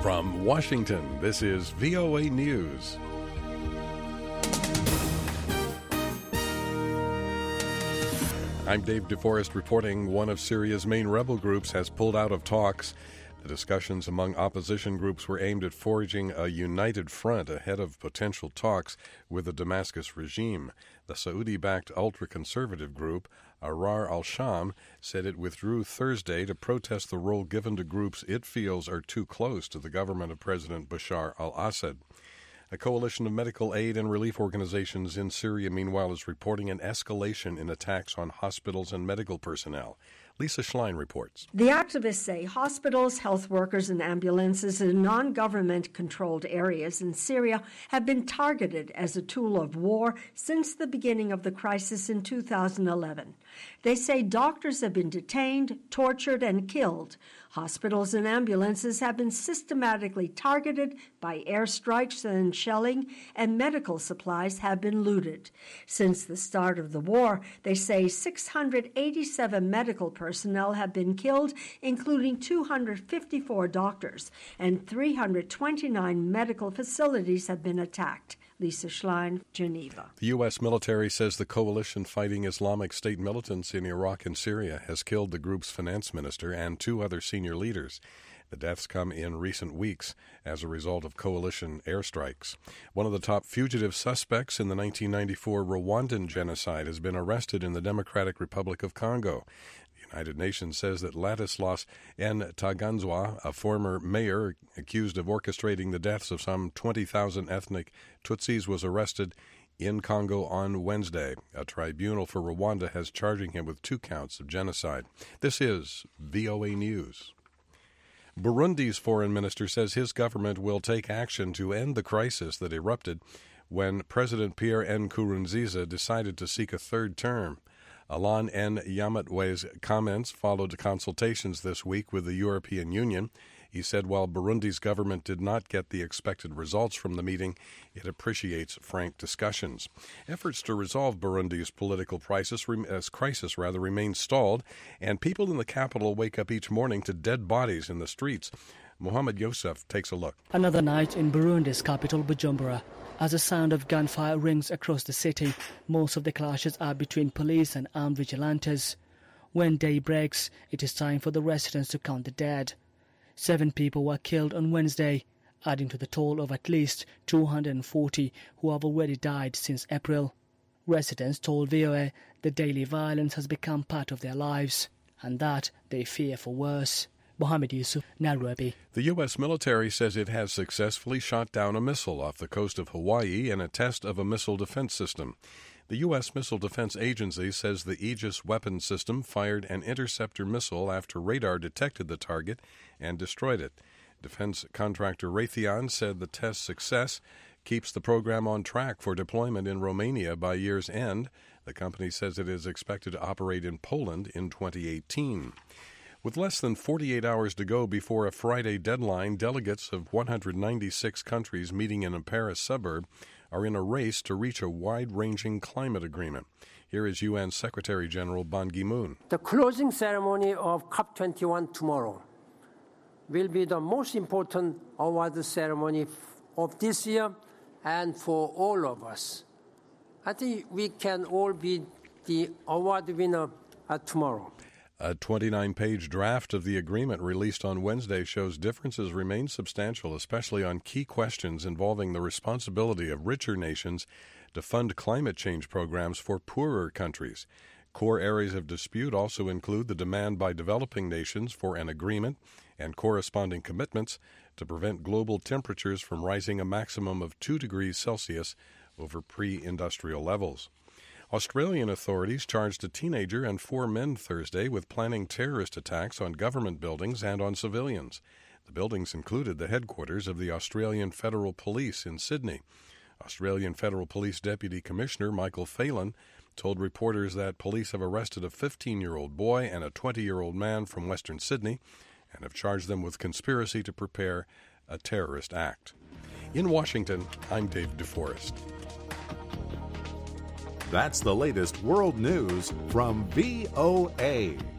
From Washington, this is VOA News. I'm Dave DeForest reporting one of Syria's main rebel groups has pulled out of talks. The discussions among opposition groups were aimed at forging a united front ahead of potential talks with the Damascus regime. The Saudi-backed ultra-conservative group, Ahrar al-Sham, said it withdrew Thursday to protest the role given to groups it feels are too close to the government of President Bashar al-Assad. A coalition of medical aid and relief organizations in Syria, meanwhile, is reporting an escalation in attacks on hospitals and medical personnel. Lisa Schlein reports. The activists say hospitals, health workers, and ambulances in non-government-controlled areas in Syria have been targeted as a tool of war since the beginning of the crisis in 2011. They say doctors have been detained, tortured, and killed. Hospitals and ambulances have been systematically targeted by airstrikes and shelling, and medical supplies have been looted. Since the start of the war, they say 687 medical personnel have been killed, including 254 doctors, and 329 medical facilities have been attacked. Lisa Schlein, Geneva. The U.S. military says the coalition fighting Islamic State militants in Iraq and Syria has killed the group's finance minister and two other senior leaders. The deaths come in recent weeks as a result of coalition airstrikes. One of the top fugitive suspects in the 1994 Rwandan genocide has been arrested in the Democratic Republic of Congo. The United Nations says that Ladislas Ntaganzwa, a former mayor accused of orchestrating the deaths of some 20,000 ethnic Tutsis, was arrested in Congo on Wednesday. A tribunal for Rwanda has charging him with 2 counts of genocide. This is VOA News. Burundi's foreign minister says his government will take action to end the crisis that erupted when President Pierre Nkurunziza decided to seek a third term. Alain Nyamatwe's comments followed consultations this week with the European Union. He said while Burundi's government did not get the expected results from the meeting, it appreciates frank discussions. Efforts to resolve Burundi's political crisis remain stalled, and people in the capital wake up each morning to dead bodies in the streets. Mohamed Youssef takes a look. Another night in Burundi's capital, Bujumbura. As the sound of gunfire rings across the city, most of the clashes are between police and armed vigilantes. When day breaks, it is time for the residents to count the dead. 7 people were killed on Wednesday, adding to the toll of at least 240 who have already died since April. Residents told VOA the daily violence has become part of their lives, and that they fear for worse. Mohamed Yusuf, Nairobi. The U.S. military says it has successfully shot down a missile off the coast of Hawaii in a test of a missile defense system. The U.S. Missile Defense Agency says the Aegis weapon system fired an interceptor missile after radar detected the target and destroyed it. Defense contractor Raytheon said the test success keeps the program on track for deployment in Romania by year's end. The company says it is expected to operate in Poland in 2018. With less than 48 hours to go before a Friday deadline, delegates of 196 countries meeting in a Paris suburb are in a race to reach a wide-ranging climate agreement. Here is UN Secretary General Ban Ki-moon. The closing ceremony of COP21 tomorrow will be the most important award ceremony of this year and for all of us. I think we can all be the award winner tomorrow. A 29-page draft of the agreement released on Wednesday shows differences remain substantial, especially on key questions involving the responsibility of richer nations to fund climate change programs for poorer countries. Core areas of dispute also include the demand by developing nations for an agreement and corresponding commitments to prevent global temperatures from rising a maximum of 2 degrees Celsius over pre-industrial levels. Australian authorities charged a teenager and 4 men Thursday with planning terrorist attacks on government buildings and on civilians. The buildings included the headquarters of the Australian Federal Police in Sydney. Australian Federal Police Deputy Commissioner Michael Phelan told reporters that police have arrested a 15-year-old boy and a 20-year-old man from Western Sydney and have charged them with conspiracy to prepare a terrorist act. In Washington, I'm Dave DeForest. That's the latest world news from VOA.